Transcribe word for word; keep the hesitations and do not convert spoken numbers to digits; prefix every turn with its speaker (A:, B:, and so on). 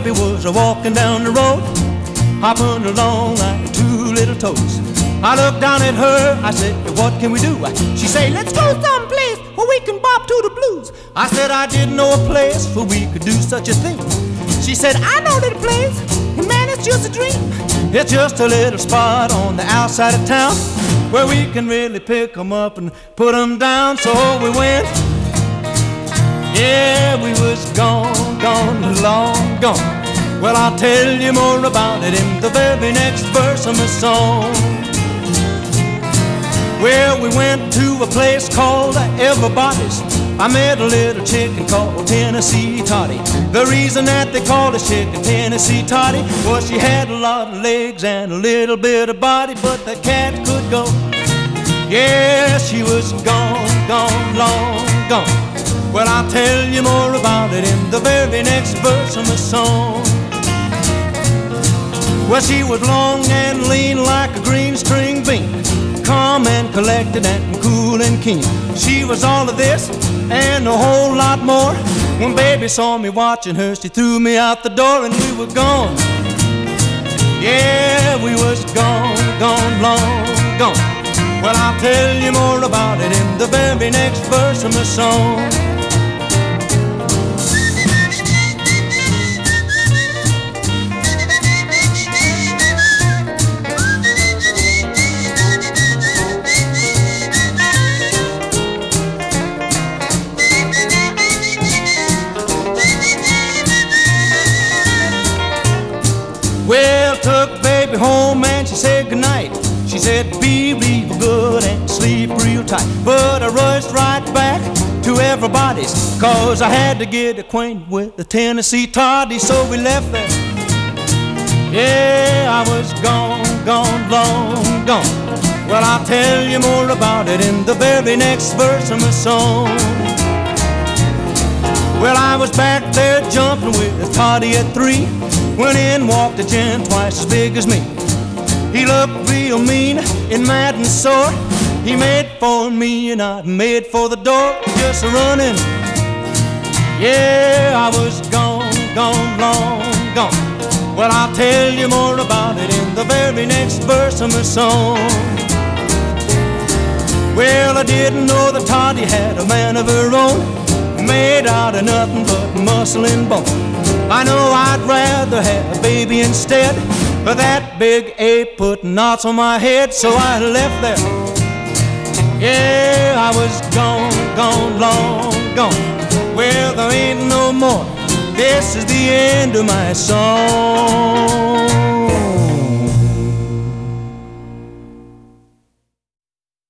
A: baby was walking down the road, hopping along like two little toes. I looked down at her, I said, what can we do? She said, let's go someplace where we can bop to the blues. I said, I didn't know a place where we could do such a thing. She said, I know that place, and man, it's just a dream. It's just a little spot on the outside of town where we can really pick 'em up and put 'em down. So we went. Yeah, we was gone, gone, long gone. Well, I'll tell you more about it in the very next verse of my song. Well, we went to a place called Everybody's. I met a little chicken called Tennessee Toddy. The reason that they called this chicken Tennessee Toddy was she had a lot of legs and a little bit of body, but the cat could go. Yeah, she was gone, gone, long gone. Well, I'll tell you more about it in the very next verse of my song. Well, she was long and lean like a green string bean, calm and collected and cool and keen. She was all of this and a whole lot more. When baby saw me watching her, she threw me out the door and we were gone. Yeah, we was gone, gone, long gone. Well, I'll tell you more about it in the very next verse of my song. Well, took baby home and she said goodnight. She said be real good and sleep real tight. But I rushed right back to Everybody's, cause I had to get acquainted with the Tennessee Toddy. So we left there. Yeah, I was gone, gone, long gone. Well, I'll tell you more about it in the very next verse of my song. Well, I was back there jumping with Toddy at three when in walked a gent twice as big as me. He looked real mean and mad and sore. He made for me and I made for the door, just running. Yeah, I was gone, gone, long gone. Well, I'll tell you more about it in the very next verse of my song. Well, I didn't know that Toddy had a man of her own, made out of nothing but muscle and bone. I know I'd rather have a baby instead, but that big ape put knots on my head, so I left there. Yeah, I was gone, gone, long gone. Well, there ain't no more. This is the end of my song.